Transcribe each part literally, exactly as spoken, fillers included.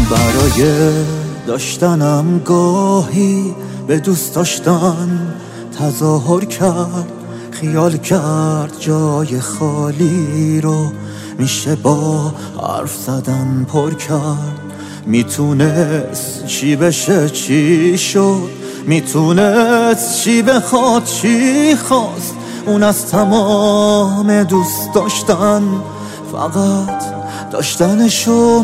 برای داشتنم گاهی به دوست داشتن تظاهر کرد، خیال کرد جای خالی رو میشه با حرف زدن پر کرد. میتونست چی بشه چی شد، میتونست چی بخواد چی خواست. اون از تمام دوست داشتن فقط داشتنشو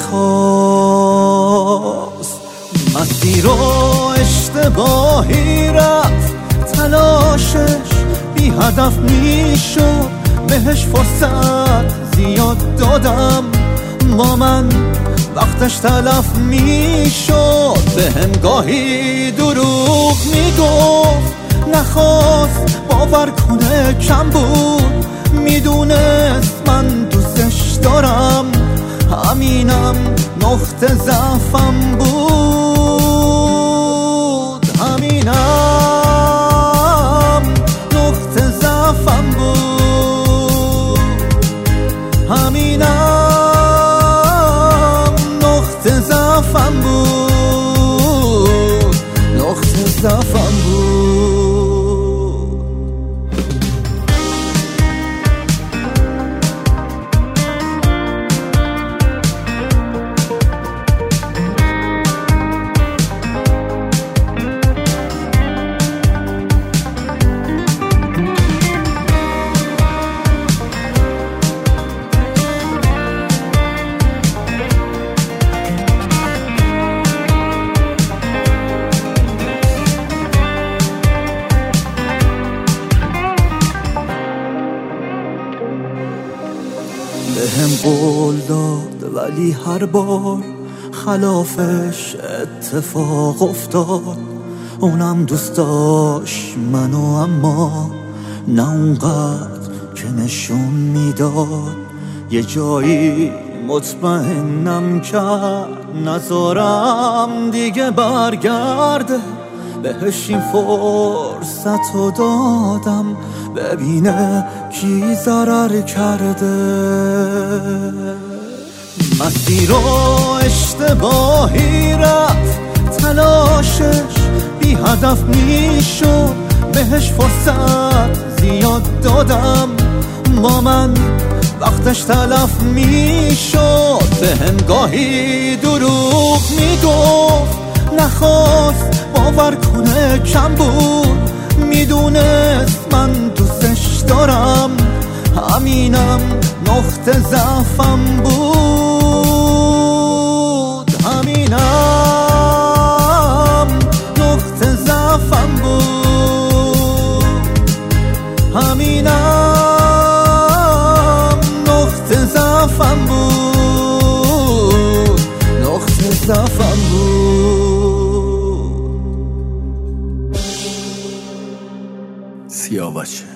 میخواست. مسیر رو اشتباهی رفت، تلاشش بی هدف میشد. بهش فرصت زیاد دادم، با من وقتش تلف میشد. بهم گاهی دروغ میگفت، نخواست باور کنه کم بود. میدونست من دوستش دارم، همینم نقطه ضعفم بود. همینم نقطه ضعفم بود. همینم نقطه ضعفم بود. نقطه ضعفم بود. بهم قول داد ولی هر بار خلافش اتفاق افتاد. اونم دوست داشت منو، اما نه اونقدر که نشون میداد. یه جایی مطمئنم کرد نذارم دیگه برگرده. بهش این فرصت رو دادم ببینه کی ضرر کرده. مسیر رو اشتباهی رفت، تلاشش بی هدف میشد. بهش فرصت زیاد دادم، با من وقتش تلف میشد. بهم گاهی دروغ میگفت، نخواست باور کنه کم بود. میدونست من دوستش دارم، همینم نقطه ضعفم بود. همینم نقطه ضعفم بود. همینم نقطه ضعفم بود. نقطه ضعفم بود. سیاوش